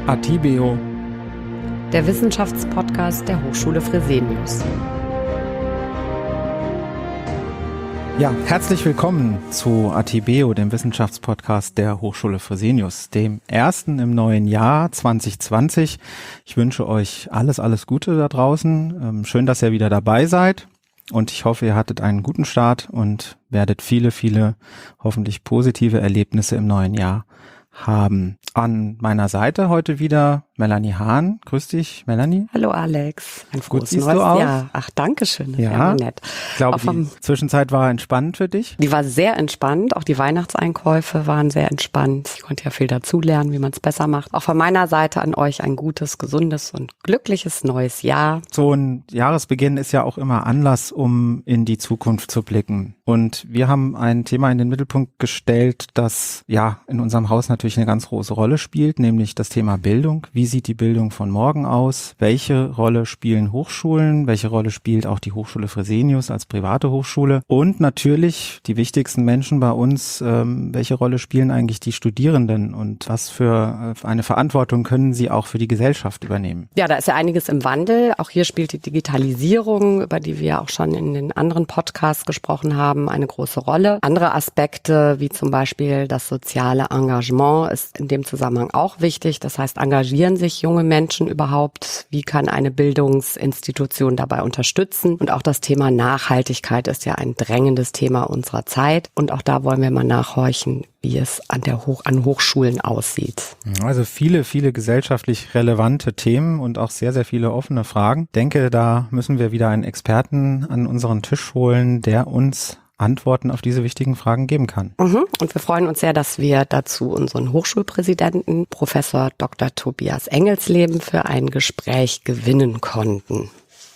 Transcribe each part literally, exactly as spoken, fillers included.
Atibeo, der Wissenschaftspodcast der Hochschule Fresenius. Ja, herzlich willkommen zu Atibeo, dem Wissenschaftspodcast der Hochschule Fresenius, dem ersten im neuen Jahr zwanzig zwanzig. Ich wünsche euch alles, alles Gute da draußen. Schön, dass ihr wieder dabei seid. Und ich hoffe, ihr hattet einen guten Start und werdet viele, viele hoffentlich positive Erlebnisse im neuen Jahr haben. An meiner Seite heute wieder Melanie Hahn. Grüß dich, Melanie. Hallo Alex. Ein frohes Gut siehst neues du aus. Jahr. Ach, danke schön. Das ja, wäre nett. Ich glaube, Auch vom, die Zwischenzeit war entspannt für dich. Die war sehr entspannt. Auch die Weihnachtseinkäufe waren sehr entspannt. Ich konnte ja viel dazulernen, wie man es besser macht. Auch von meiner Seite an euch ein gutes, gesundes und glückliches neues Jahr. So ein Jahresbeginn ist ja auch immer Anlass, um in die Zukunft zu blicken. Und wir haben ein Thema in den Mittelpunkt gestellt, das ja in unserem Haus natürlich eine ganz große Rolle spielt, nämlich das Thema Bildung. Wie sieht die Bildung von morgen aus? Welche Rolle spielen Hochschulen? Welche Rolle spielt auch die Hochschule Fresenius als private Hochschule? Und natürlich die wichtigsten Menschen bei uns, ähm, welche Rolle spielen eigentlich die Studierenden und was für eine Verantwortung können sie auch für die Gesellschaft übernehmen? Ja, da ist ja einiges im Wandel. Auch hier spielt die Digitalisierung, über die wir auch schon in den anderen Podcasts gesprochen haben, eine große Rolle. Andere Aspekte, wie zum Beispiel das soziale Engagement, ist in dem Zusammenhang auch wichtig. Das heißt, engagieren sich junge Menschen überhaupt? Wie kann eine Bildungsinstitution dabei unterstützen? Und auch das Thema Nachhaltigkeit ist ja ein drängendes Thema unserer Zeit. Und auch da wollen wir mal nachhorchen, wie es an der Hoch- an Hochschulen aussieht. Also viele, viele gesellschaftlich relevante Themen und auch sehr, sehr viele offene Fragen. Ich denke, da müssen wir wieder einen Experten an unseren Tisch holen, der uns Antworten auf diese wichtigen Fragen geben kann. Mhm. Und wir freuen uns sehr, dass wir dazu unseren Hochschulpräsidenten, Professor Doktor Tobias Engelsleben, für ein Gespräch gewinnen konnten.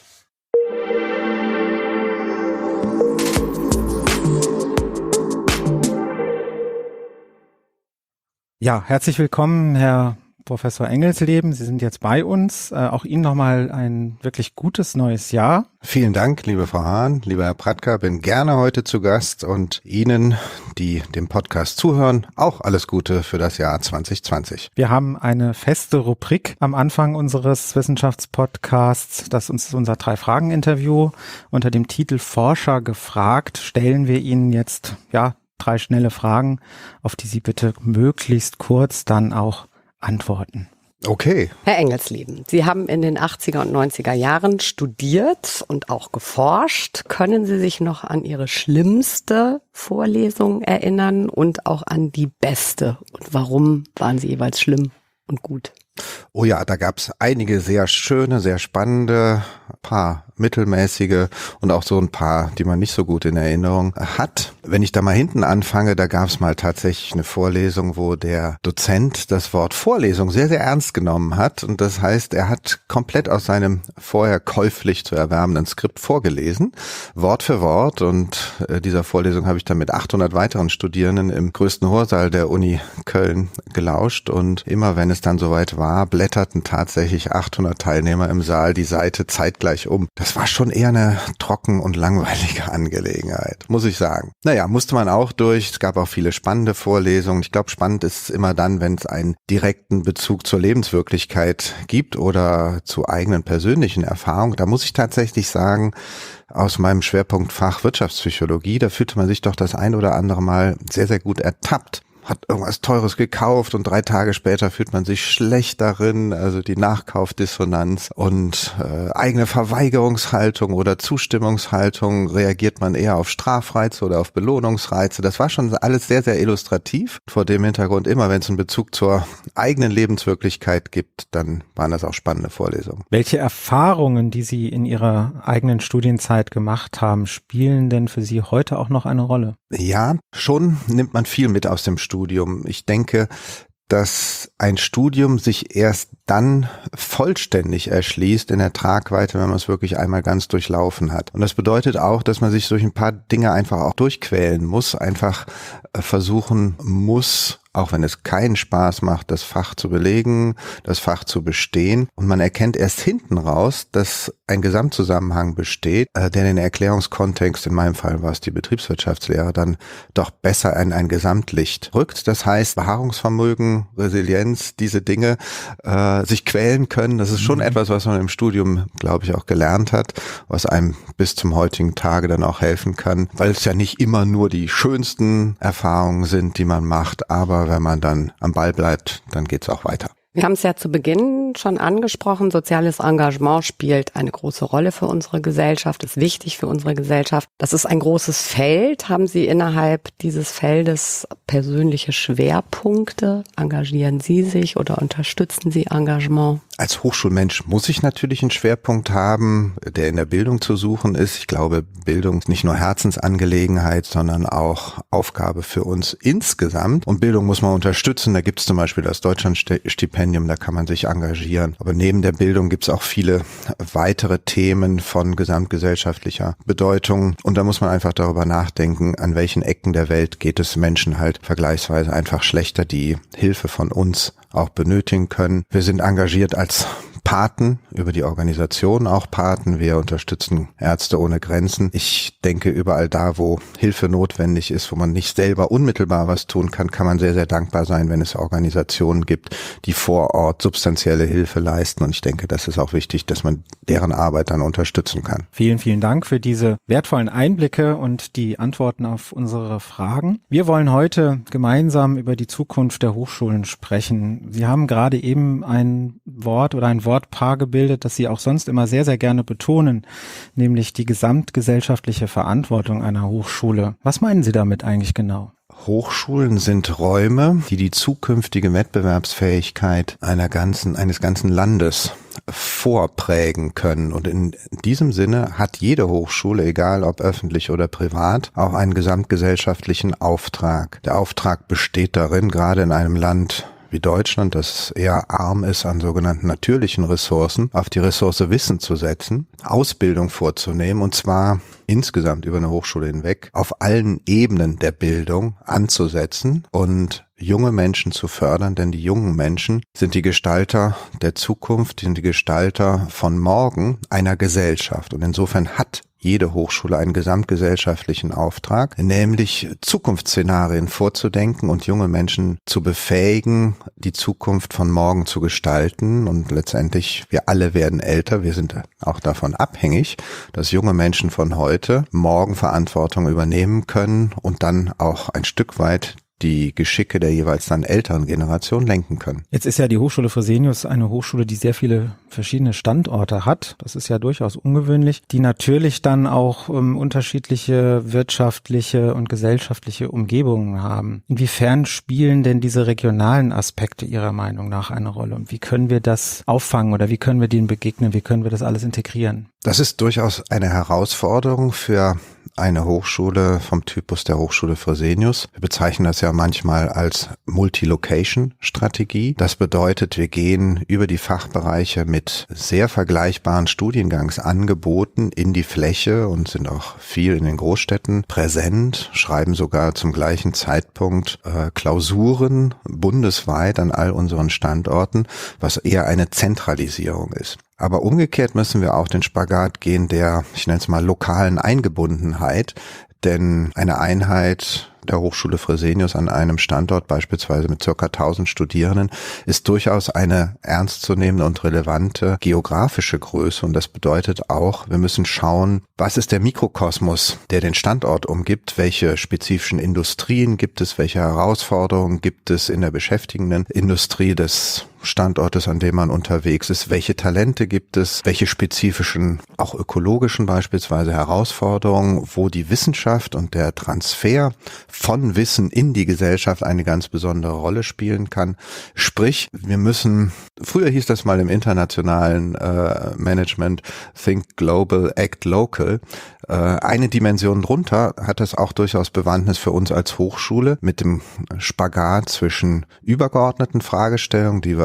Ja, herzlich willkommen, Herr Professor Engelsleben. Sie sind jetzt bei uns. Äh, auch Ihnen nochmal ein wirklich gutes neues Jahr. Vielen Dank, liebe Frau Hahn, lieber Herr Pratka, bin gerne heute zu Gast und Ihnen, die dem Podcast zuhören, auch alles Gute für das Jahr zwanzig zwanzig. Wir haben eine feste Rubrik am Anfang unseres Wissenschaftspodcasts, das ist unser Drei-Fragen-Interview. Unter dem Titel Forscher gefragt stellen wir Ihnen jetzt, ja, drei schnelle Fragen, auf die Sie bitte möglichst kurz dann auch antworten. Okay. Herr Engelsleben, Sie haben in den achtziger und neunziger Jahren studiert und auch geforscht. Können Sie sich noch an Ihre schlimmste Vorlesung erinnern und auch an die beste? Und warum waren sie jeweils schlimm und gut? Oh ja, da gab's einige sehr schöne, sehr spannende, paar mittelmäßige und auch so ein paar, die man nicht so gut in Erinnerung hat. Wenn ich da mal hinten anfange, da gab's mal tatsächlich eine Vorlesung, wo der Dozent das Wort Vorlesung sehr, sehr ernst genommen hat. Und das heißt, er hat komplett aus seinem vorher käuflich zu erwerbenden Skript vorgelesen, Wort für Wort. Und äh, dieser Vorlesung habe ich dann mit achthundert weiteren Studierenden im größten Hörsaal der Uni Köln gelauscht. Und immer wenn es dann soweit war, blätterten tatsächlich achthundert Teilnehmer im Saal die Seite zeitgleich um. Das war schon eher eine trocken und langweilige Angelegenheit, muss ich sagen. Naja, musste man auch durch. Es gab auch viele spannende Vorlesungen. Ich glaube, spannend ist es immer dann, wenn es einen direkten Bezug zur Lebenswirklichkeit gibt oder zu eigenen persönlichen Erfahrungen. Da muss ich tatsächlich sagen, aus meinem Schwerpunktfach Wirtschaftspsychologie, da fühlte man sich doch das ein oder andere Mal sehr, sehr gut ertappt. Hat irgendwas Teures gekauft und drei Tage später fühlt man sich schlecht darin, also die Nachkaufdissonanz und äh, eigene Verweigerungshaltung oder Zustimmungshaltung, reagiert man eher auf Strafreize oder auf Belohnungsreize. Das war schon alles sehr, sehr illustrativ. Vor dem Hintergrund immer, wenn es einen Bezug zur eigenen Lebenswirklichkeit gibt, dann waren das auch spannende Vorlesungen. Welche Erfahrungen, die Sie in Ihrer eigenen Studienzeit gemacht haben, spielen denn für Sie heute auch noch eine Rolle? Ja, schon nimmt man viel mit aus dem Studium. Ich denke, dass ein Studium sich erst dann vollständig erschließt in der Tragweite, wenn man es wirklich einmal ganz durchlaufen hat. Und das bedeutet auch, dass man sich durch ein paar Dinge einfach auch durchquälen muss, einfach versuchen muss, auch wenn es keinen Spaß macht, das Fach zu belegen, das Fach zu bestehen. Und man erkennt erst hinten raus, dass ein Gesamtzusammenhang besteht, äh, der den Erklärungskontext, in meinem Fall war es die Betriebswirtschaftslehre, dann doch besser in ein Gesamtlicht rückt. Das heißt, Beharrungsvermögen, Resilienz, diese Dinge, äh, sich quälen können, das ist schon mhm. etwas, was man im Studium, glaube ich, auch gelernt hat, was einem bis zum heutigen Tage dann auch helfen kann, weil es ja nicht immer nur die schönsten Erfahrungen sind, die man macht, aber wenn man dann am Ball bleibt, dann geht's auch weiter. Wir haben es ja zu Beginn schon angesprochen, soziales Engagement spielt eine große Rolle für unsere Gesellschaft, ist wichtig für unsere Gesellschaft. Das ist ein großes Feld. Haben Sie innerhalb dieses Feldes persönliche Schwerpunkte? Engagieren Sie sich oder unterstützen Sie Engagement? Als Hochschulmensch muss ich natürlich einen Schwerpunkt haben, der in der Bildung zu suchen ist. Ich glaube, Bildung ist nicht nur Herzensangelegenheit, sondern auch Aufgabe für uns insgesamt. Und Bildung muss man unterstützen. Da gibt es zum Beispiel das Deutschlandstipendium, da kann man sich engagieren. Aber neben der Bildung gibt es auch viele weitere Themen von gesamtgesellschaftlicher Bedeutung. Und da muss man einfach darüber nachdenken, an welchen Ecken der Welt geht es Menschen halt vergleichsweise einfach schlechter, die Hilfe von uns auch benötigen können. Wir sind engagiert als Paten, über die Organisation auch Paten. Wir unterstützen Ärzte ohne Grenzen. Ich denke, überall da, wo Hilfe notwendig ist, wo man nicht selber unmittelbar was tun kann, kann man sehr, sehr dankbar sein, wenn es Organisationen gibt, die vor Ort substanzielle Hilfe leisten. Und ich denke, das ist auch wichtig, dass man deren Arbeit dann unterstützen kann. Vielen, vielen Dank für diese wertvollen Einblicke und die Antworten auf unsere Fragen. Wir wollen heute gemeinsam über die Zukunft der Hochschulen sprechen. Sie haben gerade eben ein Wort oder ein Wortpaar gebildet, das Sie auch sonst immer sehr, sehr gerne betonen, nämlich die gesamtgesellschaftliche Verantwortung einer Hochschule. Was meinen Sie damit eigentlich genau? Hochschulen sind Räume, die die zukünftige Wettbewerbsfähigkeit einer ganzen, eines ganzen Landes vorprägen können. Und in diesem Sinne hat jede Hochschule, egal ob öffentlich oder privat, auch einen gesamtgesellschaftlichen Auftrag. Der Auftrag besteht darin, gerade in einem Land wie Deutschland, das eher arm ist an sogenannten natürlichen Ressourcen, auf die Ressource Wissen zu setzen, Ausbildung vorzunehmen und zwar insgesamt über eine Hochschule hinweg auf allen Ebenen der Bildung anzusetzen und junge Menschen zu fördern, denn die jungen Menschen sind die Gestalter der Zukunft, sind die Gestalter von morgen einer Gesellschaft und insofern hat jede Hochschule einen gesamtgesellschaftlichen Auftrag, nämlich Zukunftsszenarien vorzudenken und junge Menschen zu befähigen, die Zukunft von morgen zu gestalten. Und letztendlich, wir alle werden älter, wir sind auch davon abhängig, dass junge Menschen von heute morgen Verantwortung übernehmen können und dann auch ein Stück weit die Geschicke der jeweils dann älteren Generation lenken können. Jetzt ist ja die Hochschule Fresenius eine Hochschule, die sehr viele verschiedene Standorte hat. Das ist ja durchaus ungewöhnlich, die natürlich dann auch ähm, unterschiedliche wirtschaftliche und gesellschaftliche Umgebungen haben. Inwiefern spielen denn diese regionalen Aspekte Ihrer Meinung nach eine Rolle? Und wie können wir das auffangen oder wie können wir denen begegnen? Wie können wir das alles integrieren? Das ist durchaus eine Herausforderung für eine Hochschule vom Typus der Hochschule Fresenius. Wir bezeichnen das ja manchmal als Multi-Location-Strategie. Das bedeutet, wir gehen über die Fachbereiche mit sehr vergleichbaren Studiengangsangeboten in die Fläche und sind auch viel in den Großstädten präsent, schreiben sogar zum gleichen Zeitpunkt äh, Klausuren bundesweit an all unseren Standorten, was eher eine Zentralisierung ist. Aber umgekehrt müssen wir auch den Spagat gehen der, ich nenne es mal, lokalen Eingebundenheit, denn eine Einheit der Hochschule Fresenius an einem Standort, beispielsweise mit circa tausend Studierenden, ist durchaus eine ernstzunehmende und relevante geografische Größe. Und das bedeutet auch, wir müssen schauen, was ist der Mikrokosmos, der den Standort umgibt, welche spezifischen Industrien gibt es, welche Herausforderungen gibt es in der beschäftigenden Industrie des Standortes, an dem man unterwegs ist, welche Talente gibt es, welche spezifischen, auch ökologischen beispielsweise Herausforderungen, wo die Wissenschaft und der Transfer von Wissen in die Gesellschaft eine ganz besondere Rolle spielen kann. Sprich, wir müssen, früher hieß das mal im internationalen äh, Management, Think Global, Act Local. Äh, eine Dimension drunter hat das auch durchaus Bewandtnis für uns als Hochschule mit dem Spagat zwischen übergeordneten Fragestellungen, die wir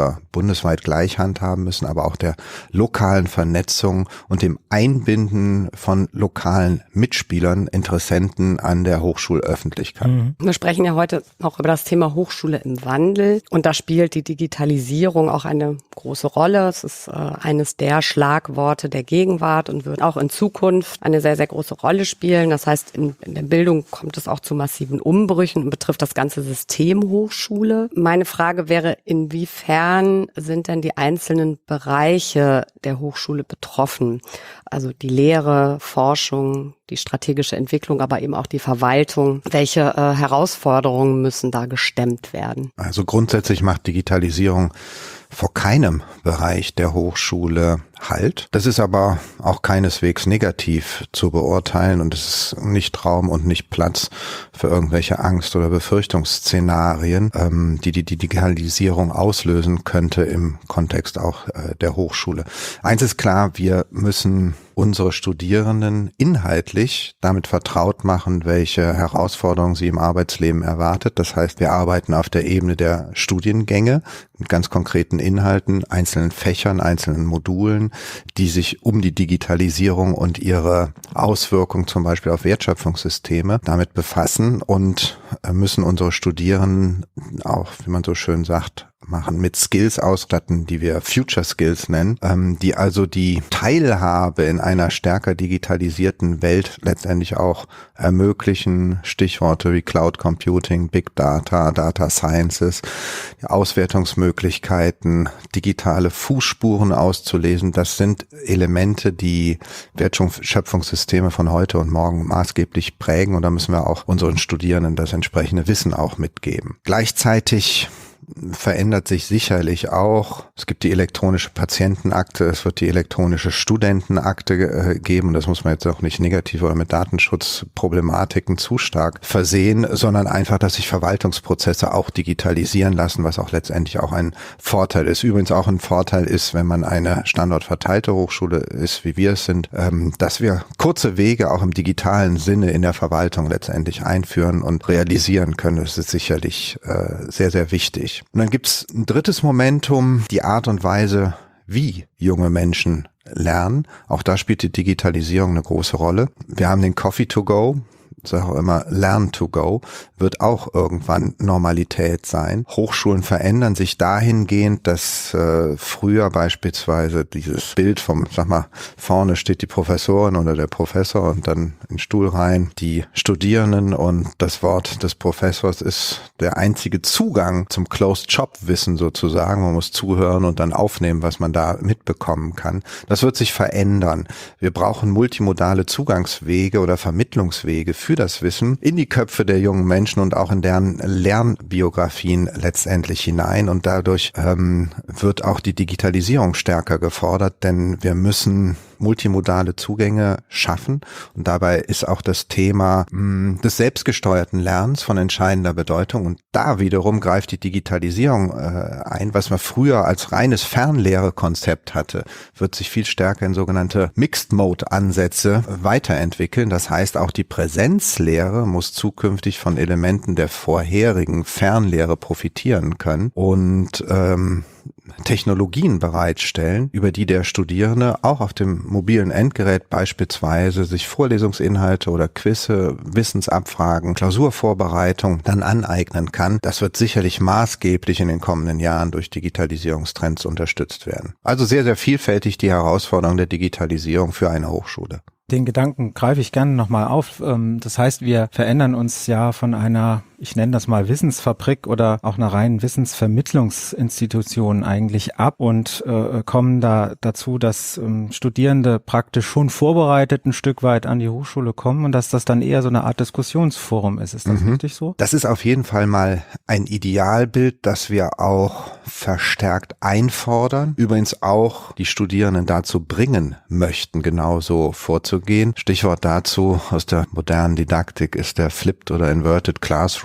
wir bundesweit gleich handhaben müssen, aber auch der lokalen Vernetzung und dem Einbinden von lokalen Mitspielern, Interessenten an der Hochschulöffentlichkeit. Mhm. Wir sprechen ja heute auch über das Thema Hochschule im Wandel und da spielt die Digitalisierung auch eine große Rolle. Es ist äh, eines der Schlagworte der Gegenwart und wird auch in Zukunft eine sehr, sehr große Rolle spielen. Das heißt, in, in der Bildung kommt es auch zu massiven Umbrüchen und betrifft das ganze System Hochschule. Meine Frage wäre, inwiefern sind denn die einzelnen Bereiche der Hochschule betroffen? Also die Lehre, Forschung, die strategische Entwicklung, aber eben auch die Verwaltung. Welche äh, Herausforderungen müssen da gestemmt werden? Also grundsätzlich macht Digitalisierung vor keinem Bereich der Hochschule Halt. Das ist aber auch keineswegs negativ zu beurteilen und es ist nicht Raum und nicht Platz für irgendwelche Angst- oder Befürchtungsszenarien, ähm, die die Digitalisierung auslösen könnte im Kontext auch äh, der Hochschule. Eins ist klar, wir müssen unsere Studierenden inhaltlich damit vertraut machen, welche Herausforderungen sie im Arbeitsleben erwartet. Das heißt, wir arbeiten auf der Ebene der Studiengänge mit ganz konkreten Inhalten, einzelnen Fächern, einzelnen Modulen, die sich um die Digitalisierung und ihre Auswirkungen zum Beispiel auf Wertschöpfungssysteme damit befassen und müssen unsere Studierenden auch, wie man so schön sagt, machen, mit Skills ausstatten, die wir Future Skills nennen, ähm, die also die Teilhabe in einer stärker digitalisierten Welt letztendlich auch ermöglichen. Stichworte wie Cloud Computing, Big Data, Data Sciences, die Auswertungsmöglichkeiten, digitale Fußspuren auszulesen. Das sind Elemente, die Wertschöpfungssysteme von heute und morgen maßgeblich prägen und da müssen wir auch unseren Studierenden das entsprechende Wissen auch mitgeben. Gleichzeitig verändert sich sicherlich auch. Es gibt die elektronische Patientenakte, es wird die elektronische Studentenakte äh, geben. Das muss man jetzt auch nicht negativ oder mit Datenschutzproblematiken zu stark versehen, sondern einfach, dass sich Verwaltungsprozesse auch digitalisieren lassen, was auch letztendlich auch ein Vorteil ist. Übrigens auch ein Vorteil ist, wenn man eine standortverteilte Hochschule ist, wie wir es sind, ähm, dass wir kurze Wege auch im digitalen Sinne in der Verwaltung letztendlich einführen und realisieren können. Das ist sicherlich äh, sehr, sehr wichtig. Und dann gibt's ein drittes Momentum, die Art und Weise, wie junge Menschen lernen. Auch da spielt die Digitalisierung eine große Rolle. Wir haben den Coffee to go. Ich sage auch immer, Learn to go wird auch irgendwann Normalität sein. Hochschulen verändern sich dahingehend, dass äh, früher beispielsweise dieses Bild vom, sag mal, vorne steht die Professorin oder der Professor und dann in Stuhlreihen die Studierenden und das Wort des Professors ist der einzige Zugang zum Closed-Shop-Wissen sozusagen. Man muss zuhören und dann aufnehmen, was man da mitbekommen kann. Das wird sich verändern. Wir brauchen multimodale Zugangswege oder Vermittlungswege für das Wissen in die Köpfe der jungen Menschen und auch in deren Lernbiografien letztendlich hinein und dadurch ähm, wird auch die Digitalisierung stärker gefordert, denn wir müssen multimodale Zugänge schaffen und dabei ist auch das Thema mh, des selbstgesteuerten Lernens von entscheidender Bedeutung und da wiederum greift die Digitalisierung äh, ein, was man früher als reines Fernlehrekonzept hatte, wird sich viel stärker in sogenannte Mixed-Mode-Ansätze weiterentwickeln, das heißt auch die Präsenzlehre muss zukünftig von Elementen der vorherigen Fernlehre profitieren können und ähm, Technologien bereitstellen, über die der Studierende auch auf dem mobilen Endgerät beispielsweise sich Vorlesungsinhalte oder Quizze, Wissensabfragen, Klausurvorbereitung dann aneignen kann. Das wird sicherlich maßgeblich in den kommenden Jahren durch Digitalisierungstrends unterstützt werden. Also sehr, sehr vielfältig die Herausforderung der Digitalisierung für eine Hochschule. Den Gedanken greife ich gerne nochmal auf. Das heißt, wir verändern uns ja von einer, ich nenne das mal Wissensfabrik oder auch einer reinen Wissensvermittlungsinstitution eigentlich ab und äh, kommen da dazu, dass ähm, Studierende praktisch schon vorbereitet ein Stück weit an die Hochschule kommen und dass das dann eher so eine Art Diskussionsforum ist. Ist das mhm. richtig so? Das ist auf jeden Fall mal ein Idealbild, das wir auch verstärkt einfordern. Übrigens auch die Studierenden dazu bringen möchten, genauso vorzugehen. Stichwort dazu aus der modernen Didaktik ist der Flipped oder Inverted Classroom.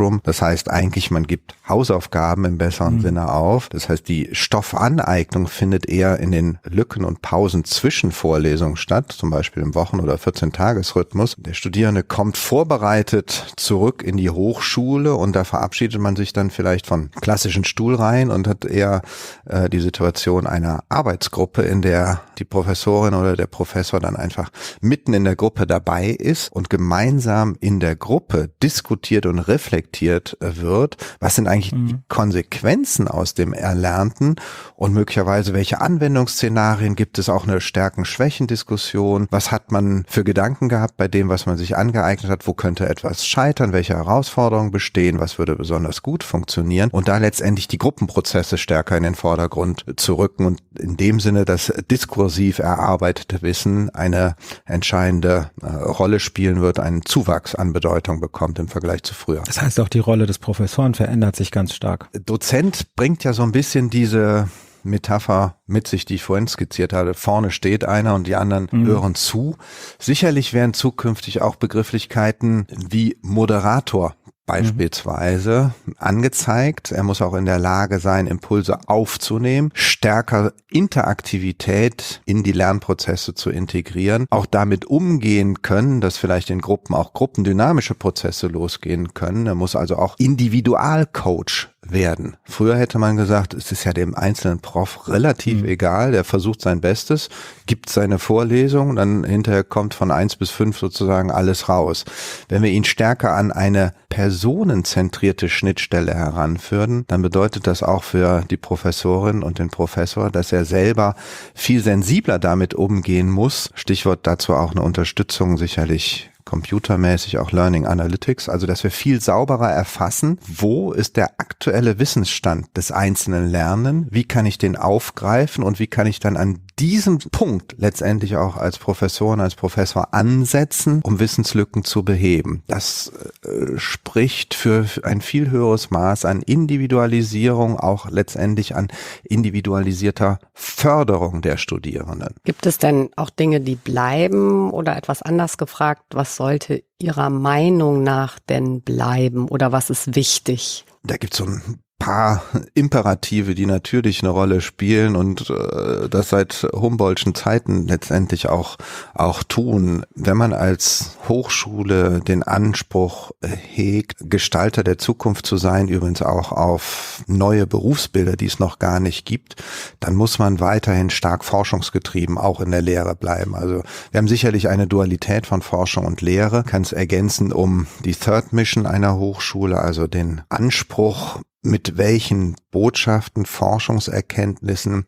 Classroom. Das heißt eigentlich, man gibt Hausaufgaben im besseren mhm. Sinne auf. Das heißt, die Stoffaneignung findet eher in den Lücken und Pausen zwischen Vorlesungen statt, zum Beispiel im Wochen- oder vierzehn-Tages-Rhythmus. Der Studierende kommt vorbereitet zurück in die Hochschule und da verabschiedet man sich dann vielleicht von klassischen Stuhlreihen und hat eher äh, die Situation einer Arbeitsgruppe, in der die Professorin oder der Professor dann einfach mitten in der Gruppe dabei ist und gemeinsam in der Gruppe diskutiert und reflektiert wird, was sind eigentlich mhm. die Konsequenzen aus dem Erlernten und möglicherweise welche Anwendungsszenarien gibt es, auch eine Stärken-Schwächen-Diskussion, was hat man für Gedanken gehabt bei dem, was man sich angeeignet hat, wo könnte etwas scheitern, welche Herausforderungen bestehen, was würde besonders gut funktionieren und da letztendlich die Gruppenprozesse stärker in den Vordergrund zu rücken und in dem Sinne das diskursiv erarbeitete Wissen eine entscheidende äh, Rolle spielen wird, einen Zuwachs an Bedeutung bekommt im Vergleich zu früher. Das heißt, auch die Rolle des Professoren verändert sich ganz stark. Dozent bringt ja so ein bisschen diese Metapher mit sich, die ich vorhin skizziert hatte. Vorne steht einer und die anderen mhm. hören zu. Sicherlich werden zukünftig auch Begrifflichkeiten wie Moderator beispielsweise mhm. angezeigt. Er muss auch in der Lage sein, Impulse aufzunehmen, stärker Interaktivität in die Lernprozesse zu integrieren, auch damit umgehen können, dass vielleicht in Gruppen auch gruppendynamische Prozesse losgehen können. Er muss also auch Individualcoach werden. Früher hätte man gesagt, es ist ja dem einzelnen Prof relativ mhm. egal, der versucht sein Bestes, gibt seine Vorlesung, dann hinterher kommt von eins bis fünf sozusagen alles raus. Wenn wir ihn stärker an eine personenzentrierte Schnittstelle heranführen, dann bedeutet das auch für die Professorin und den Professor, dass er selber viel sensibler damit umgehen muss. Stichwort dazu auch eine Unterstützung sicherlich computermäßig, auch Learning Analytics, also dass wir viel sauberer erfassen, wo ist der aktuelle Wissensstand des einzelnen Lernen, wie kann ich den aufgreifen und wie kann ich dann an diesem Punkt letztendlich auch als Professorin, als Professor ansetzen, um Wissenslücken zu beheben. Das äh, spricht für ein viel höheres Maß an Individualisierung, auch letztendlich an individualisierter Förderung der Studierenden. Gibt es denn auch Dinge, die bleiben oder etwas anders gefragt, was sollte Ihrer Meinung nach denn bleiben oder was ist wichtig? Da gibt es so ein paar Imperative, die natürlich eine Rolle spielen und äh, das seit Humboldtschen Zeiten letztendlich auch auch tun. Wenn man als Hochschule den Anspruch hegt, Gestalter der Zukunft zu sein, übrigens auch auf neue Berufsbilder, die es noch gar nicht gibt, dann muss man weiterhin stark forschungsgetrieben auch in der Lehre bleiben. Also wir haben sicherlich eine Dualität von Forschung und Lehre, kann es ergänzen um die Third Mission einer Hochschule, also den Anspruch, mit welchen Botschaften, Forschungserkenntnissen,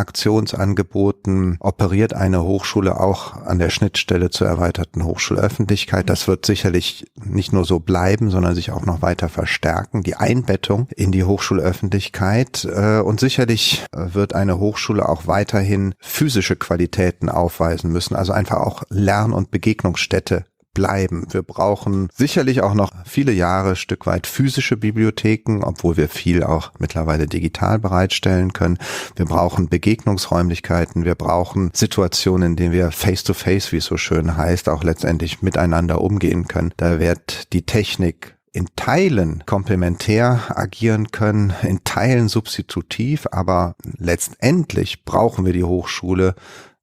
Interaktionsangeboten operiert eine Hochschule auch an der Schnittstelle zur erweiterten Hochschulöffentlichkeit. Das wird sicherlich nicht nur so bleiben, sondern sich auch noch weiter verstärken. Die Einbettung in die Hochschulöffentlichkeit und sicherlich wird eine Hochschule auch weiterhin physische Qualitäten aufweisen müssen, also einfach auch Lern- und Begegnungsstätte bleiben. Wir brauchen sicherlich auch noch viele Jahre Stück weit physische Bibliotheken, obwohl wir viel auch mittlerweile digital bereitstellen können. Wir brauchen Begegnungsräumlichkeiten, wir brauchen Situationen, in denen wir face-to-face, wie es so schön heißt, auch letztendlich miteinander umgehen können. Da wird die Technik in Teilen komplementär agieren können, in Teilen substitutiv, aber letztendlich brauchen wir die Hochschule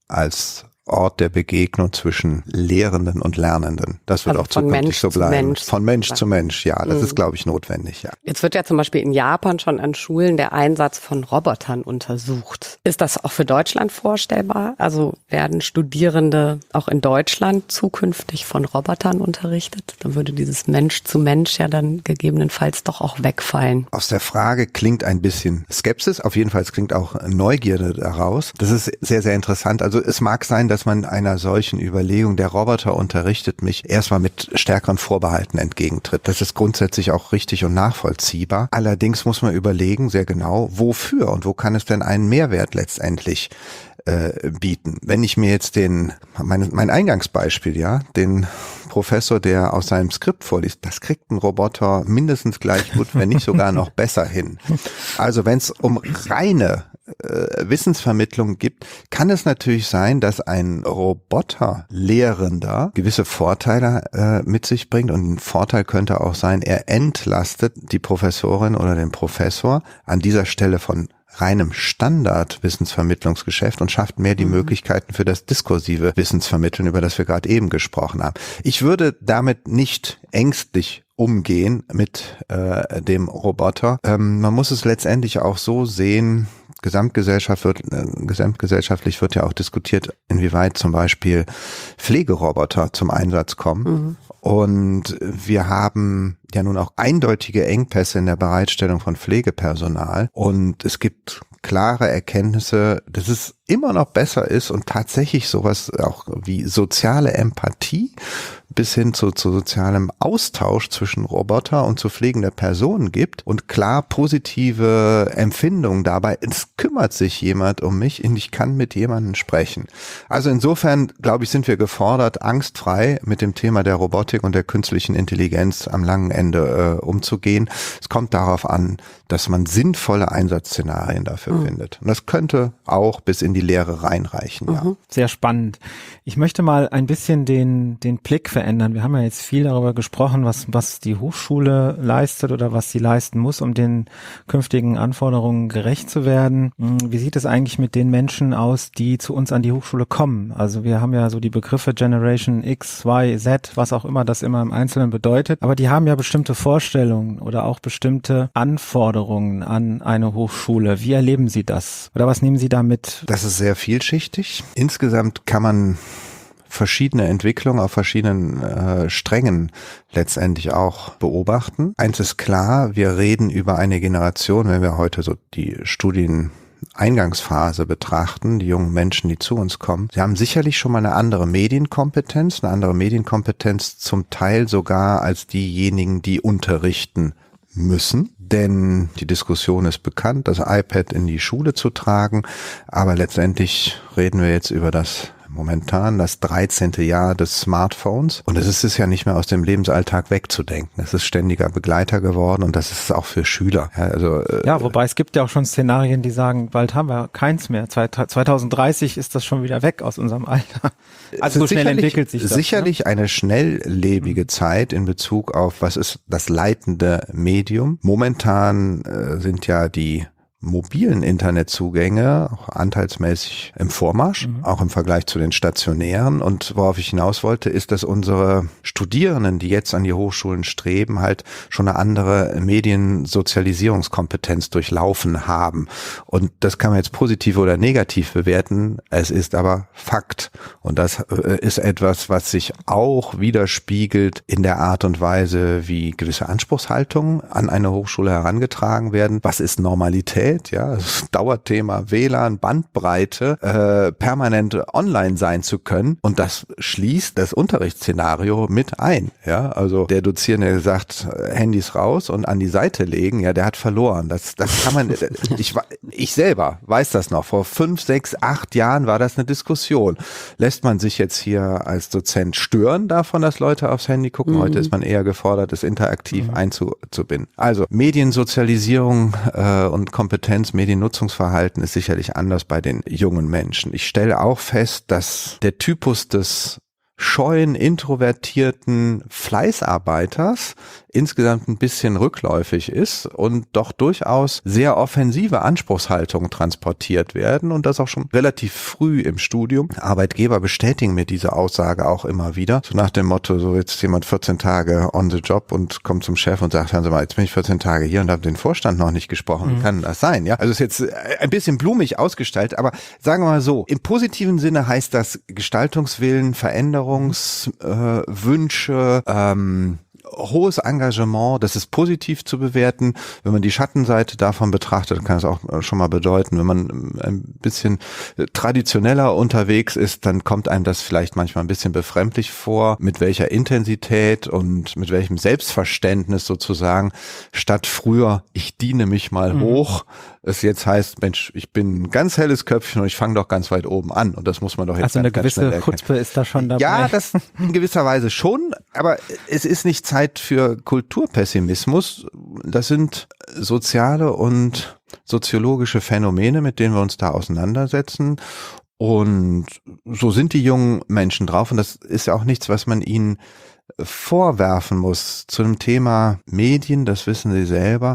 als Ort der Begegnung zwischen Lehrenden und Lernenden. Das wird also auch zukünftig Mensch so bleiben. Mensch von Mensch zu Mensch, ja, das mhm. ist, glaube ich, notwendig, ja. Jetzt wird ja zum Beispiel in Japan schon an Schulen der Einsatz von Robotern untersucht. Ist das auch für Deutschland vorstellbar? Also werden Studierende auch in Deutschland zukünftig von Robotern unterrichtet? Dann würde dieses Mensch zu Mensch ja dann gegebenenfalls doch auch wegfallen. Aus der Frage klingt ein bisschen Skepsis, auf jeden Fall es klingt auch Neugierde daraus. Das ist sehr, sehr interessant. Also es mag sein, dass man einer solchen Überlegung, der Roboter unterrichtet mich, erstmal mit stärkeren Vorbehalten entgegentritt. Das ist grundsätzlich auch richtig und nachvollziehbar. Allerdings muss man überlegen, sehr genau, wofür und wo kann es denn einen Mehrwert letztendlich äh, bieten. Wenn ich mir jetzt den, mein, mein Eingangsbeispiel, ja, den Professor, der aus seinem Skript vorliest, das kriegt ein Roboter mindestens gleich gut, wenn nicht sogar noch besser hin. Also wenn es um reine äh, Wissensvermittlung gibt, kann es natürlich sein, dass ein Roboterlehrender gewisse Vorteile äh, mit sich bringt und ein Vorteil könnte auch sein, er entlastet die Professorin oder den Professor an dieser Stelle von reinem Standard-Wissensvermittlungsgeschäft und schafft mehr die mhm. Möglichkeiten für das diskursive Wissensvermitteln, über das wir gerade eben gesprochen haben. Ich würde damit nicht ängstlich umgehen mit äh, dem Roboter. Ähm, man muss es letztendlich auch so sehen, Gesamtgesellschaft wird, äh, gesamtgesellschaftlich wird ja auch diskutiert, inwieweit zum Beispiel Pflegeroboter zum Einsatz kommen. Mhm. Und wir haben ja nun auch eindeutige Engpässe in der Bereitstellung von Pflegepersonal. Und es gibt klare Erkenntnisse, dass es immer noch besser ist und tatsächlich sowas auch wie soziale Empathie bis hin zu, zu sozialem Austausch zwischen Roboter und zu pflegender Personen gibt und klar positive Empfindungen dabei. Es kümmert sich jemand um mich und ich kann mit jemandem sprechen. Also insofern, glaube ich, sind wir gefordert, angstfrei mit dem Thema der Robotik und der künstlichen Intelligenz am langen Ende äh, umzugehen. Es kommt darauf an, dass man sinnvolle Einsatzszenarien dafür mhm. findet. Und das könnte auch bis in die Lehre reinreichen. Mhm. Ja. Sehr spannend. Ich möchte mal ein bisschen den, den Blick verändern. Wir haben ja jetzt viel darüber gesprochen, was, was die Hochschule leistet oder was sie leisten muss, um den künftigen Anforderungen gerecht zu werden. Wie sieht es eigentlich mit den Menschen aus, die zu uns an die Hochschule kommen? Also wir haben ja so die Begriffe Generation X, Y, Z, was auch immer das immer im Einzelnen bedeutet. Aber die haben ja bestimmte Vorstellungen oder auch bestimmte Anforderungen an eine Hochschule. Wie erleben Sie das? Oder was nehmen Sie da mit? Das ist sehr vielschichtig. Insgesamt kann man verschiedene Entwicklungen auf verschiedenen äh, Strängen letztendlich auch beobachten. Eins ist klar, wir reden über eine Generation, wenn wir heute so die Studieneingangsphase betrachten, die jungen Menschen, die zu uns kommen. Sie haben sicherlich schon mal eine andere Medienkompetenz, eine andere Medienkompetenz zum Teil sogar als diejenigen, die unterrichten müssen, denn die Diskussion ist bekannt, das iPad in die Schule zu tragen, aber letztendlich reden wir jetzt über das momentan das dreizehnte Jahr des Smartphones und es ist es ja nicht mehr aus dem Lebensalltag wegzudenken. Es ist ständiger Begleiter geworden und das ist es auch für Schüler. Ja, also, äh, ja, wobei es gibt ja auch schon Szenarien, die sagen, bald haben wir keins mehr. zwanzig dreißig ist das schon wieder weg aus unserem Alter. Also so schnell entwickelt sich das. Sicherlich ne? eine schnelllebige mhm. Zeit in Bezug auf, was ist das leitende Medium. Momentan äh, sind ja die mobilen Internetzugänge auch anteilsmäßig im Vormarsch, mhm. auch im Vergleich zu den stationären. Und worauf ich hinaus wollte, ist, dass unsere Studierenden, die jetzt an die Hochschulen streben, halt schon eine andere Mediensozialisierungskompetenz durchlaufen haben. Und das kann man jetzt positiv oder negativ bewerten. Es ist aber Fakt. Und das ist etwas, was sich auch widerspiegelt in der Art und Weise, wie gewisse Anspruchshaltungen an eine Hochschule herangetragen werden. Was ist Normalität? Ja, das Dauerthema W L A N, Bandbreite, äh, permanent online sein zu können und das schließt das Unterrichtsszenario mit ein. Ja, also der Dozierende sagt, Handys raus und an die Seite legen, ja, der hat verloren. Das, das kann man, ich, ich selber weiß das noch. Vor fünf, sechs, acht Jahren war das eine Diskussion. Lässt man sich jetzt hier als Dozent stören davon, dass Leute aufs Handy gucken? Mhm. Heute ist man eher gefordert, es interaktiv mhm. einzubinden. Also Mediensozialisierung äh, und Kompetenz Mediennutzungsverhalten ist sicherlich anders bei den jungen Menschen. Ich stelle auch fest, dass der Typus des scheuen, introvertierten Fleißarbeiters insgesamt ein bisschen rückläufig ist und doch durchaus sehr offensive Anspruchshaltungen transportiert werden und das auch schon relativ früh im Studium. Arbeitgeber bestätigen mir diese Aussage auch immer wieder, so nach dem Motto, so jetzt jemand vierzehn Tage on the job und kommt zum Chef und sagt, hören Sie mal, jetzt bin ich vierzehn Tage hier und habe den Vorstand noch nicht gesprochen. Mhm. Kann das sein? Ja, also ist jetzt ein bisschen blumig ausgestaltet, aber sagen wir mal so, im positiven Sinne heißt das Gestaltungswillen, Veränderungswünsche, äh, ähm, hohes Engagement, das ist positiv zu bewerten. Wenn man die Schattenseite davon betrachtet, kann es auch schon mal bedeuten, wenn man ein bisschen traditioneller unterwegs ist, dann kommt einem das vielleicht manchmal ein bisschen befremdlich vor, mit welcher Intensität und mit welchem Selbstverständnis sozusagen statt früher, ich diene mich mal mhm. hoch, es jetzt heißt, Mensch, ich bin ein ganz helles Köpfchen und ich fange doch ganz weit oben an und das muss man doch jetzt also ganz, eine gewisse Chutzpe ist da schon dabei. Ja, das in gewisser Weise schon, aber es ist nicht Zeit für Kulturpessimismus. Das sind soziale und soziologische Phänomene, mit denen wir uns da auseinandersetzen. Und so sind die jungen Menschen drauf. Und das ist ja auch nichts, was man ihnen vorwerfen muss. Zu dem Thema Medien, das wissen Sie selber,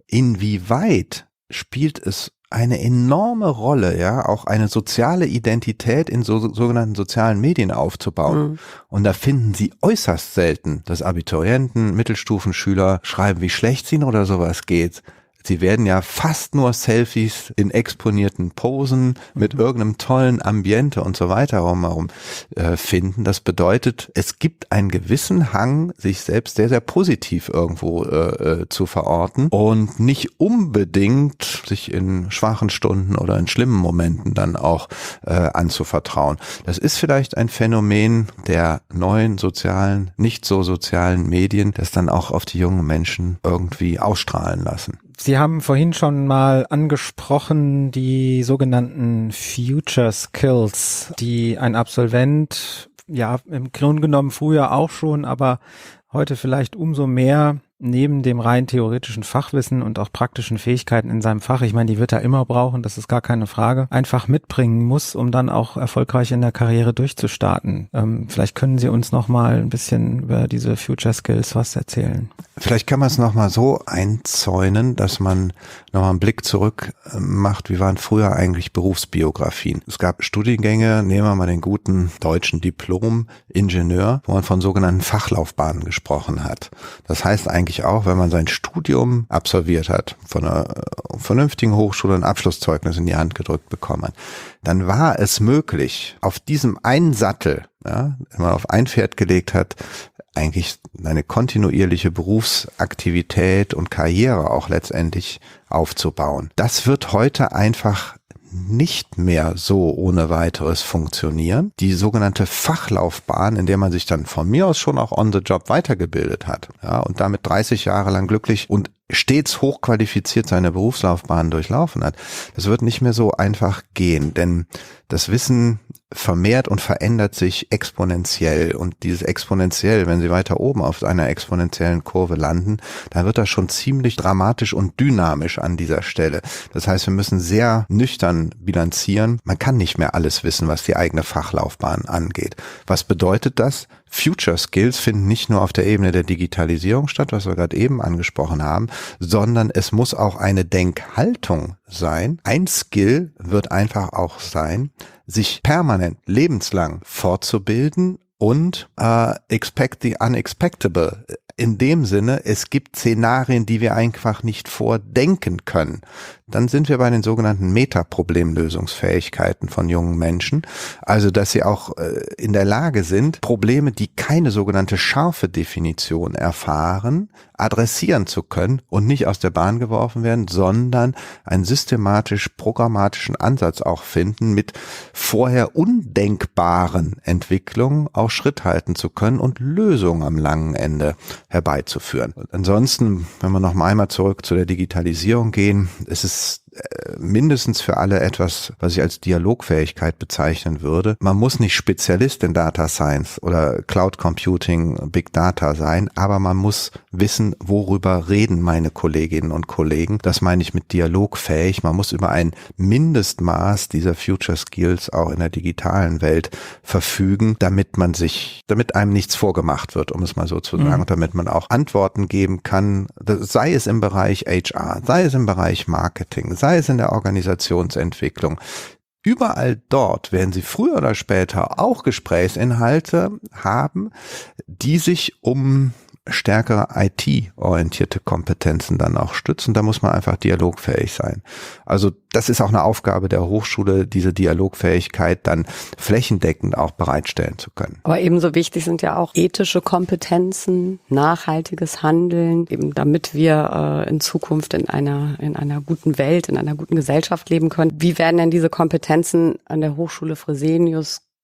inwieweit spielt es eine enorme Rolle, ja, auch eine soziale Identität in so, sogenannten sozialen Medien aufzubauen. Mhm. Und da finden Sie äußerst selten, dass Abiturienten, Mittelstufenschüler schreiben, wie schlecht es ihnen oder sowas geht. Sie werden ja fast nur Selfies in exponierten Posen mit mhm. irgendeinem tollen Ambiente und so weiter rumherum äh, finden. Das bedeutet, es gibt einen gewissen Hang, sich selbst sehr, sehr positiv irgendwo äh, äh, zu verorten und nicht unbedingt sich in schwachen Stunden oder in schlimmen Momenten dann auch äh, anzuvertrauen. Das ist vielleicht ein Phänomen der neuen sozialen, nicht so sozialen Medien, das dann auch auf die jungen Menschen irgendwie ausstrahlen lassen. Sie haben vorhin schon mal angesprochen die sogenannten Future Skills, die ein Absolvent, ja, im Grunde genommen früher auch schon, aber heute vielleicht umso mehr neben dem rein theoretischen Fachwissen und auch praktischen Fähigkeiten in seinem Fach, ich meine, die wird er immer brauchen, das ist gar keine Frage, einfach mitbringen muss, um dann auch erfolgreich in der Karriere durchzustarten. Ähm, vielleicht können Sie uns noch mal ein bisschen über diese Future Skills was erzählen. Vielleicht kann man es noch mal so einzäunen, dass man noch mal einen Blick zurück macht, wie waren früher eigentlich Berufsbiografien. Es gab Studiengänge, nehmen wir mal den guten deutschen Diplom-Ingenieur, wo man von sogenannten Fachlaufbahnen gesprochen hat. Das heißt eigentlich auch, wenn man sein Studium absolviert hat, von einer vernünftigen Hochschule ein Abschlusszeugnis in die Hand gedrückt bekommen hat, dann war es möglich, auf diesem einen Sattel, ja, wenn man auf ein Pferd gelegt hat, eigentlich eine kontinuierliche Berufsaktivität und Karriere auch letztendlich aufzubauen. Das wird heute einfach nicht mehr so ohne weiteres funktionieren. Die sogenannte Fachlaufbahn, in der man sich dann von mir aus schon auch on the job weitergebildet hat, ja, und damit dreißig Jahre lang glücklich und stets hochqualifiziert seine Berufslaufbahn durchlaufen hat, das wird nicht mehr so einfach gehen, denn das Wissen vermehrt und verändert sich exponentiell und dieses exponentiell, wenn Sie weiter oben auf einer exponentiellen Kurve landen, dann wird das schon ziemlich dramatisch und dynamisch an dieser Stelle. Das heißt, wir müssen sehr nüchtern bilanzieren. Man kann nicht mehr alles wissen, was die eigene Fachlaufbahn angeht. Was bedeutet das? Future Skills finden nicht nur auf der Ebene der Digitalisierung statt, was wir gerade eben angesprochen haben, sondern es muss auch eine Denkhaltung sein. Ein Skill wird einfach auch sein, sich permanent, lebenslang fortzubilden und äh, expect the unexpectable. In dem Sinne, es gibt Szenarien, die wir einfach nicht vordenken können. Dann sind wir bei den sogenannten Meta-Problemlösungsfähigkeiten von jungen Menschen. Also, dass sie auch äh, in der Lage sind, Probleme, die keine sogenannte scharfe Definition erfahren, adressieren zu können und nicht aus der Bahn geworfen werden, sondern einen systematisch programmatischen Ansatz auch finden, mit vorher undenkbaren Entwicklungen auch Schritt halten zu können und Lösungen am langen Ende herbeizuführen. Und ansonsten, wenn wir noch mal einmal zurück zu der Digitalisierung gehen, ist es mindestens für alle etwas, was ich als Dialogfähigkeit bezeichnen würde. Man muss nicht Spezialist in Data Science oder Cloud Computing, Big Data sein, aber man muss wissen, worüber reden meine Kolleginnen und Kollegen. Das meine ich mit dialogfähig. Man muss über ein Mindestmaß dieser Future Skills auch in der digitalen Welt verfügen, damit man sich, damit einem nichts vorgemacht wird, um es mal so zu sagen, mhm. und damit man auch Antworten geben kann, sei es im Bereich H R, sei es im Bereich Marketing, sei es in der Organisationsentwicklung. Überall dort werden Sie früher oder später auch Gesprächsinhalte haben, die sich um stärkere I T-orientierte Kompetenzen dann auch stützen. Da muss man einfach dialogfähig sein. Also das ist auch eine Aufgabe der Hochschule, diese Dialogfähigkeit dann flächendeckend auch bereitstellen zu können. Aber ebenso wichtig sind ja auch ethische Kompetenzen, nachhaltiges Handeln, eben damit wir äh, in Zukunft in einer in einer guten Welt, in einer guten Gesellschaft leben können. Wie werden denn diese Kompetenzen an der Hochschule Fresenius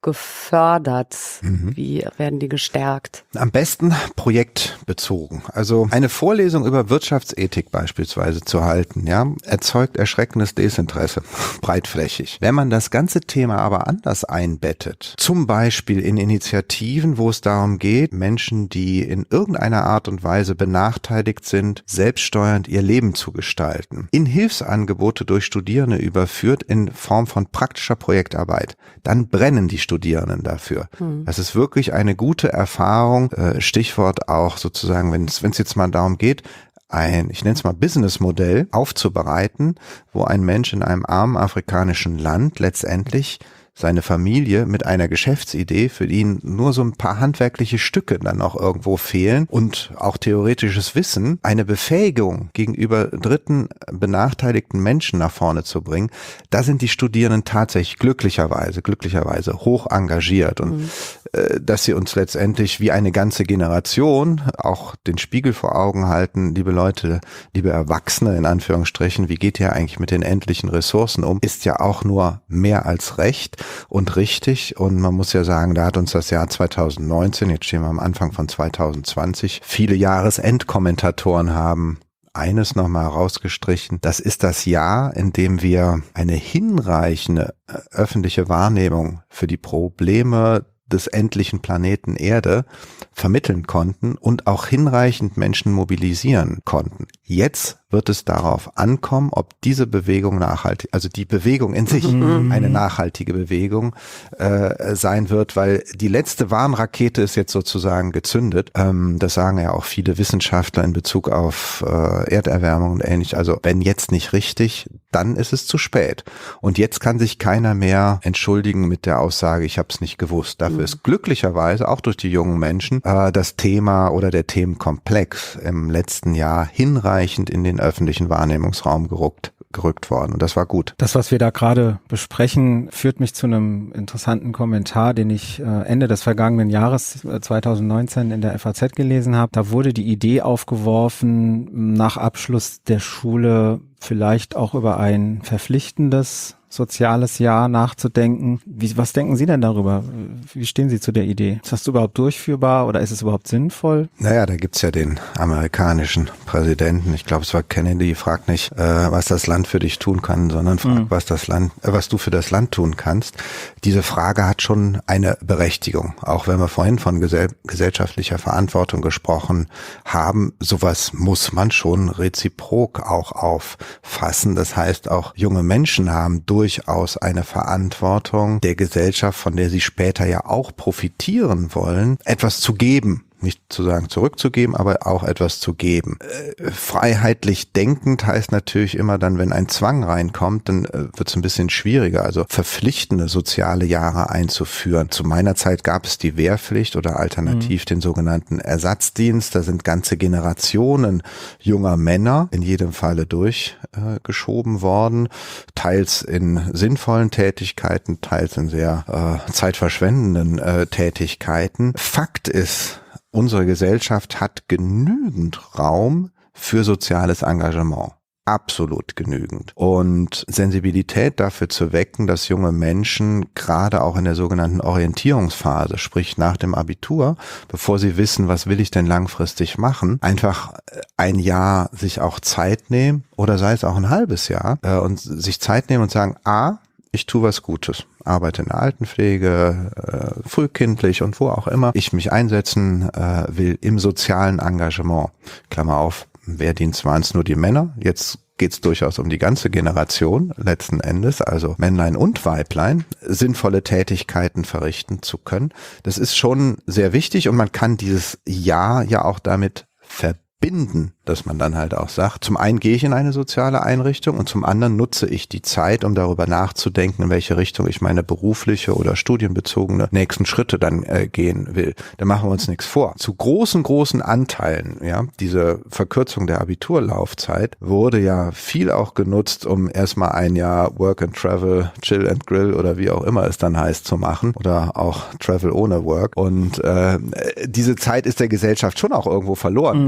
gefördert? Mhm. Wie werden die gestärkt? Am besten projektbezogen. Also eine Vorlesung über Wirtschaftsethik beispielsweise zu halten, ja, erzeugt erschreckendes Desinteresse, breitflächig. Wenn man das ganze Thema aber anders einbettet, zum Beispiel in Initiativen, wo es darum geht, Menschen, die in irgendeiner Art und Weise benachteiligt sind, selbststeuernd ihr Leben zu gestalten, in Hilfsangebote durch Studierende überführt in Form von praktischer Projektarbeit, dann brennen die Studierenden dafür. Hm. Das ist wirklich eine gute Erfahrung, Stichwort auch sozusagen, wenn es wenn es jetzt mal darum geht, ein, ich nenne es mal Businessmodell aufzubereiten, wo ein Mensch in einem armen afrikanischen Land letztendlich seine Familie mit einer Geschäftsidee, für die ihn nur so ein paar handwerkliche Stücke dann noch irgendwo fehlen und auch theoretisches Wissen, eine Befähigung gegenüber dritten benachteiligten Menschen nach vorne zu bringen, da sind die Studierenden tatsächlich glücklicherweise, glücklicherweise hoch engagiert und mhm. äh, dass sie uns letztendlich wie eine ganze Generation auch den Spiegel vor Augen halten, liebe Leute, liebe Erwachsene in Anführungsstrichen, wie geht ihr eigentlich mit den endlichen Ressourcen um, ist ja auch nur mehr als recht und richtig, und man muss ja sagen, da hat uns das Jahr zweitausendneunzehn, jetzt stehen wir am Anfang von zweitausendzwanzig, viele Jahresendkommentatoren haben eines nochmal herausgestrichen, das ist das Jahr, in dem wir eine hinreichende öffentliche Wahrnehmung für die Probleme des endlichen Planeten Erde vermitteln konnten und auch hinreichend Menschen mobilisieren konnten. Jetzt wird es darauf ankommen, ob diese Bewegung nachhaltig, also die Bewegung in sich mhm. eine nachhaltige Bewegung äh, sein wird, weil die letzte Warnrakete ist jetzt sozusagen gezündet. Ähm, das sagen ja auch viele Wissenschaftler in Bezug auf äh, Erderwärmung und ähnlich. Also wenn jetzt nicht richtig, dann ist es zu spät. Und jetzt kann sich keiner mehr entschuldigen mit der Aussage, ich habe es nicht gewusst. Dafür mhm. ist glücklicherweise auch durch die jungen Menschen äh, das Thema oder der Themenkomplex im letzten Jahr hinreichend in den öffentlichen Wahrnehmungsraum gerückt, gerückt worden. Und das war gut. Das, was wir da gerade besprechen, führt mich zu einem interessanten Kommentar, den ich äh, Ende des vergangenen Jahres äh, zweitausendneunzehn in der F A Z gelesen habe. Da wurde die Idee aufgeworfen, nach Abschluss der Schule vielleicht auch über ein verpflichtendes soziales Jahr nachzudenken. Wie, was denken Sie denn darüber? Wie stehen Sie zu der Idee? Ist das überhaupt durchführbar oder ist es überhaupt sinnvoll? Naja, da gibt's ja den amerikanischen Präsidenten, ich glaube es war Kennedy, fragt nicht, äh, was das Land für dich tun kann, sondern fragt, mhm. was das Land, äh, was du für das Land tun kannst. Diese Frage hat schon eine Berechtigung, auch wenn wir vorhin von gesell- gesellschaftlicher Verantwortung gesprochen haben. Sowas muss man schon reziprok auch auffassen. Das heißt, auch junge Menschen haben durch durchaus eine Verantwortung der Gesellschaft, von der sie später ja auch profitieren wollen, etwas zu geben. Nicht zu sagen zurückzugeben, aber auch etwas zu geben. Äh, freiheitlich denkend heißt natürlich immer dann, wenn ein Zwang reinkommt, dann äh, wird es ein bisschen schwieriger, also verpflichtende soziale Jahre einzuführen. Zu meiner Zeit gab es die Wehrpflicht oder alternativ mhm. den sogenannten Ersatzdienst. Da sind ganze Generationen junger Männer in jedem Falle durchgeschoben äh, worden, teils in sinnvollen Tätigkeiten, teils in sehr äh, zeitverschwendenden äh, Tätigkeiten. Fakt ist, unsere Gesellschaft hat genügend Raum für soziales Engagement. Absolut genügend. Und Sensibilität dafür zu wecken, dass junge Menschen gerade auch in der sogenannten Orientierungsphase, sprich nach dem Abitur, bevor sie wissen, was will ich denn langfristig machen, einfach ein Jahr sich auch Zeit nehmen oder sei es auch ein halbes Jahr äh, und sich Zeit nehmen und sagen, a, ich tue was Gutes, arbeite in der Altenpflege, äh, frühkindlich und wo auch immer ich mich einsetzen äh, will im sozialen Engagement. Klammer auf, Wehrdienst waren es nur die Männer, jetzt geht es durchaus um die ganze Generation letzten Endes, also Männlein und Weiblein, sinnvolle Tätigkeiten verrichten zu können. Das ist schon sehr wichtig und man kann dieses Jahr ja auch damit verbinden, dass man dann halt auch sagt, zum einen gehe ich in eine soziale Einrichtung und zum anderen nutze ich die Zeit, um darüber nachzudenken, in welche Richtung ich meine berufliche oder studienbezogene nächsten Schritte dann äh, gehen will. Da machen wir uns nichts vor. Zu großen, großen Anteilen, ja, diese Verkürzung der Abiturlaufzeit wurde ja viel auch genutzt, um erstmal ein Jahr Work and Travel, Chill and Grill oder wie auch immer es dann heißt zu machen oder auch Travel ohne Work. Und äh, diese Zeit ist der Gesellschaft schon auch irgendwo verloren mhm. gegangen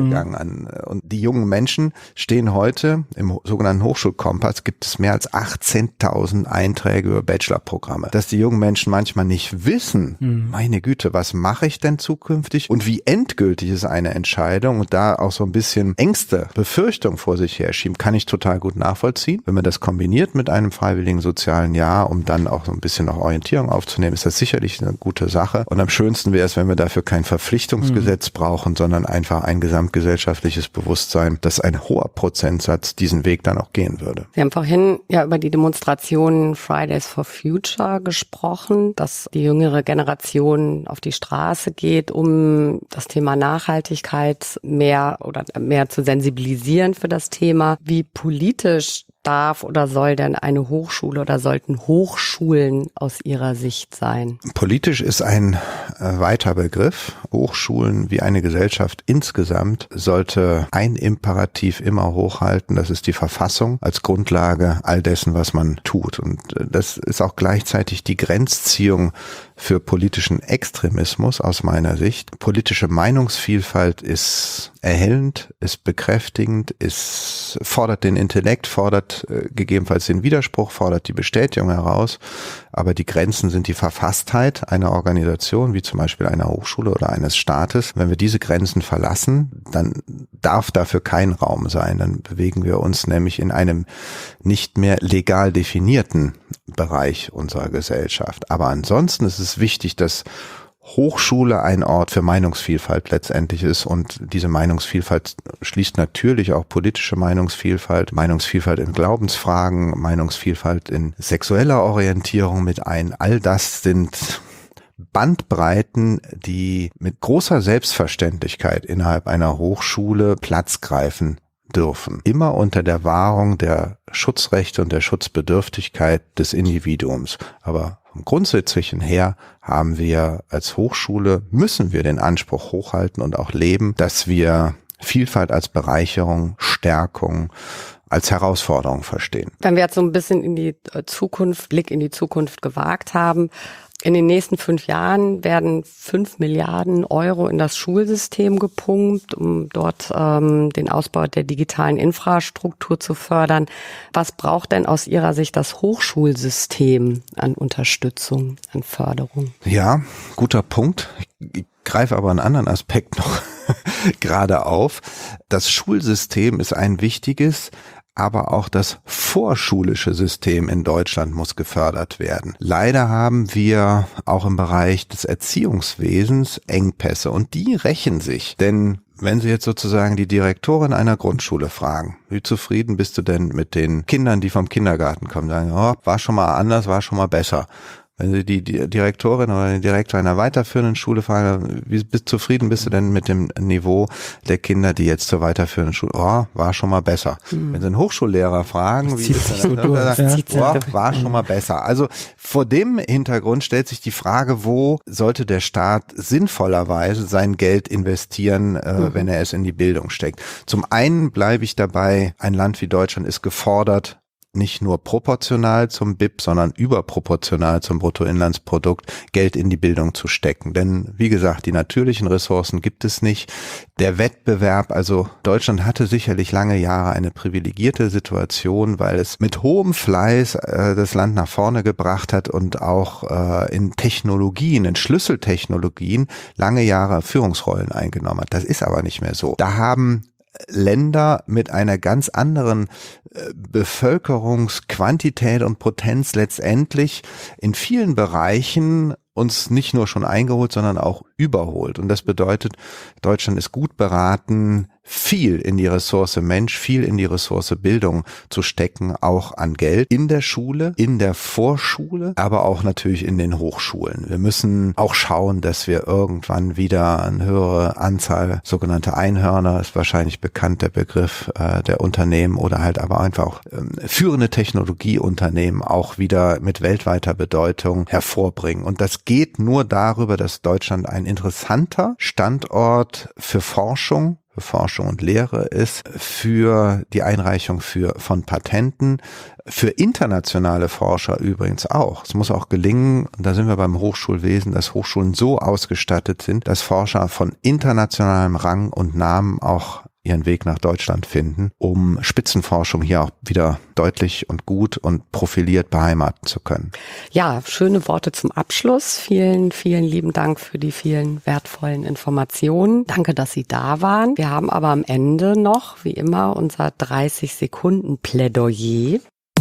an. Und die jungen Menschen stehen heute im sogenannten Hochschulkompass, gibt es mehr als achtzehntausend Einträge über Bachelorprogramme. Dass die jungen Menschen manchmal nicht wissen, mhm. meine Güte, was mache ich denn zukünftig und wie endgültig ist eine Entscheidung und da auch so ein bisschen Ängste, Befürchtung vor sich herschieben, kann ich total gut nachvollziehen. Wenn man das kombiniert mit einem freiwilligen sozialen Jahr, um dann auch so ein bisschen noch Orientierung aufzunehmen, ist das sicherlich eine gute Sache. Und am schönsten wäre es, wenn wir dafür kein Verpflichtungsgesetz mhm. brauchen, sondern einfach ein gesamtgesellschaftliches Bewusstsein, dass ein hoher Prozentsatz diesen Weg dann auch gehen würde. Sie haben vorhin ja über die Demonstration Fridays for Future gesprochen, dass die jüngere Generation auf die Straße geht, um das Thema Nachhaltigkeit mehr oder mehr zu sensibilisieren für das Thema. Wie politisch darf oder soll denn eine Hochschule oder sollten Hochschulen aus Ihrer Sicht sein? Politisch ist ein äh, weiter Begriff. Hochschulen wie eine Gesellschaft insgesamt sollte ein Imperativ immer hochhalten. Das ist die Verfassung als Grundlage all dessen, was man tut. Und äh, das ist auch gleichzeitig die Grenzziehung für politischen Extremismus aus meiner Sicht. Politische Meinungsvielfalt ist erhellend, ist bekräftigend, ist, fordert den Intellekt, fordert äh, gegebenenfalls den Widerspruch, fordert die Bestätigung heraus. Aber die Grenzen sind die Verfasstheit einer Organisation, wie zum Beispiel einer Hochschule oder eines Staates. Wenn wir diese Grenzen verlassen, dann darf dafür kein Raum sein. Dann bewegen wir uns nämlich in einem nicht mehr legal definierten Bereich unserer Gesellschaft. Aber ansonsten ist es wichtig, dass Hochschule ein Ort für Meinungsvielfalt letztendlich ist und diese Meinungsvielfalt schließt natürlich auch politische Meinungsvielfalt, Meinungsvielfalt in Glaubensfragen, Meinungsvielfalt in sexueller Orientierung mit ein. All das sind Bandbreiten, die mit großer Selbstverständlichkeit innerhalb einer Hochschule Platz greifen dürfen. Immer unter der Wahrung der Schutzrechte und der Schutzbedürftigkeit des Individuums. Aber vom Grundsätzlichen her haben wir als Hochschule, müssen wir den Anspruch hochhalten und auch leben, dass wir Vielfalt als Bereicherung, Stärkung, als Herausforderung verstehen. Wenn wir jetzt so ein bisschen in die Zukunft, Blick in die Zukunft gewagt haben, in den nächsten fünf Jahren werden fünf Milliarden Euro in das Schulsystem gepumpt, um dort ähm, den Ausbau der digitalen Infrastruktur zu fördern. Was braucht denn aus Ihrer Sicht das Hochschulsystem an Unterstützung, an Förderung? Ja, guter Punkt. Ich greife aber einen anderen Aspekt noch gerade auf. Das Schulsystem ist ein wichtiges, aber auch das vorschulische System in Deutschland muss gefördert werden. Leider haben wir auch im Bereich des Erziehungswesens Engpässe und die rächen sich. Denn wenn Sie jetzt sozusagen die Direktorin einer Grundschule fragen, wie zufrieden bist du denn mit den Kindern, die vom Kindergarten kommen, sagen, oh, war schon mal anders, war schon mal besser. Wenn Sie die Direktorin oder den Direktor einer weiterführenden Schule fragen, wie bist, zufrieden bist du denn mit dem Niveau der Kinder, die jetzt zur weiterführenden Schule, oh, war schon mal besser. Mhm. Wenn Sie einen Hochschullehrer fragen, wie ist das denn, so durch, sagt, ja. oh, war schon mal besser. Also vor dem Hintergrund stellt sich die Frage, wo sollte der Staat sinnvollerweise sein Geld investieren, äh, mhm. wenn er es in die Bildung steckt. Zum einen bleibe ich dabei, ein Land wie Deutschland ist gefordert, nicht nur proportional zum B I P, sondern überproportional zum Bruttoinlandsprodukt Geld in die Bildung zu stecken. Denn wie gesagt, die natürlichen Ressourcen gibt es nicht. Der Wettbewerb, also Deutschland hatte sicherlich lange Jahre eine privilegierte Situation, weil es mit hohem Fleiß äh, das Land nach vorne gebracht hat und auch äh, in Technologien, in Schlüsseltechnologien lange Jahre Führungsrollen eingenommen hat. Das ist aber nicht mehr so. Da haben Länder mit einer ganz anderen äh, Bevölkerungsquantität und Potenz letztendlich in vielen Bereichen uns nicht nur schon eingeholt, sondern auch überholt. Und das bedeutet, Deutschland ist gut beraten, viel in die Ressource Mensch, viel in die Ressource Bildung zu stecken, auch an Geld in der Schule, in der Vorschule, aber auch natürlich in den Hochschulen. Wir müssen auch schauen, dass wir irgendwann wieder eine höhere Anzahl sogenannte Einhörner, ist wahrscheinlich bekannt der Begriff äh, der Unternehmen oder halt aber einfach auch ähm, führende Technologieunternehmen auch wieder mit weltweiter Bedeutung hervorbringen. Und das geht nur darüber, dass Deutschland ein interessanter Standort für Forschung, für Forschung und Lehre ist, für die Einreichung für von Patenten, für internationale Forscher übrigens auch. Es muss auch gelingen, und da sind wir beim Hochschulwesen, dass Hochschulen so ausgestattet sind, dass Forscher von internationalem Rang und Namen auch ihren Weg nach Deutschland finden, um Spitzenforschung hier auch wieder deutlich und gut und profiliert beheimaten zu können. Ja, schöne Worte zum Abschluss. Vielen, vielen lieben Dank für die vielen wertvollen Informationen. Danke, dass Sie da waren. Wir haben aber am Ende noch, wie immer, unser dreißig Sekunden Plädoyer.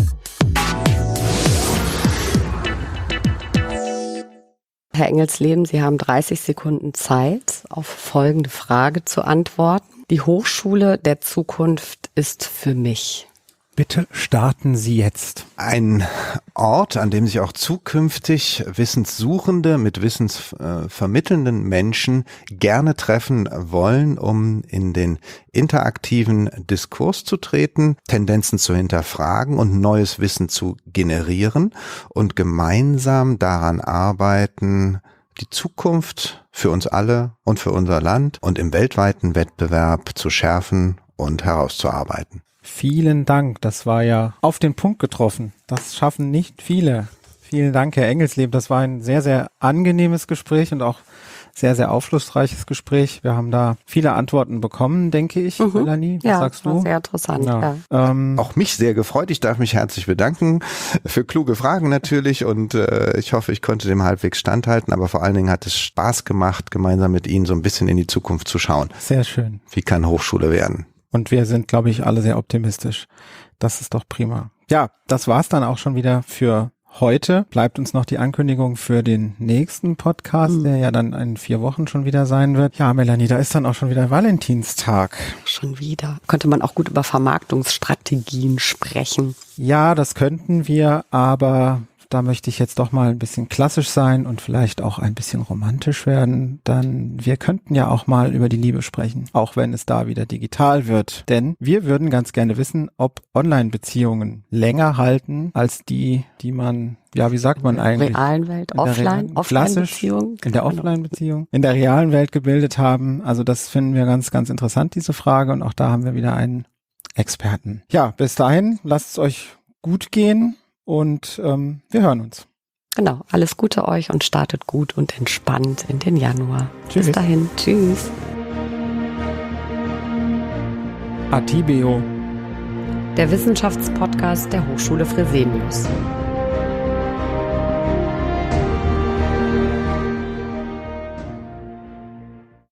Herr Engelsleben, Sie haben dreißig Sekunden Zeit, auf folgende Frage zu antworten. Die Hochschule der Zukunft ist für mich. Bitte starten Sie jetzt. Ein Ort, an dem sich auch zukünftig Wissenssuchende mit wissensvermittelnden Menschen gerne treffen wollen, um in den interaktiven Diskurs zu treten, Tendenzen zu hinterfragen und neues Wissen zu generieren und gemeinsam daran arbeiten, die Zukunft für uns alle und für unser Land und im weltweiten Wettbewerb zu schärfen und herauszuarbeiten. Vielen Dank, das war ja auf den Punkt getroffen. Das schaffen nicht viele. Vielen Dank, Herr Engelsleben. Das war ein sehr, sehr angenehmes Gespräch und auch sehr, sehr aufschlussreiches Gespräch. Wir haben da viele Antworten bekommen, denke ich. Mhm. Melanie, was ja, sagst war du? Sehr interessant. Ja. Ja. Ähm, auch mich sehr gefreut. Ich darf mich herzlich bedanken für kluge Fragen natürlich und äh, ich hoffe, ich konnte dem halbwegs standhalten, aber vor allen Dingen hat es Spaß gemacht, gemeinsam mit Ihnen so ein bisschen in die Zukunft zu schauen. Sehr schön. Wie kann Hochschule werden? Und wir sind, glaube ich, alle sehr optimistisch. Das ist doch prima. Ja, das war's dann auch schon wieder für heute. Bleibt uns noch die Ankündigung für den nächsten Podcast, mhm. der ja dann in vier Wochen schon wieder sein wird. Ja, Melanie, da ist dann auch schon wieder Valentinstag. Schon wieder. Könnte man auch gut über Vermarktungsstrategien sprechen. Ja, das könnten wir, aber da möchte ich jetzt doch mal ein bisschen klassisch sein und vielleicht auch ein bisschen romantisch werden. Dann, wir könnten ja auch mal über die Liebe sprechen, auch wenn es da wieder digital wird. Denn wir würden ganz gerne wissen, ob Online-Beziehungen länger halten als die, die man, ja, wie sagt man eigentlich? In der realen Welt, offline, Offline-Beziehung. In der Offline-Beziehung, in der realen Welt gebildet haben. Also das finden wir ganz, ganz interessant, diese Frage. Und auch da haben wir wieder einen Experten. Ja, bis dahin, lasst es euch gut gehen. Und ähm, wir hören uns. Genau, alles Gute euch und startet gut und entspannt in den Januar. Tschüss. Bis dahin, tschüss. Atibeo. Der Wissenschaftspodcast der Hochschule Fresenius.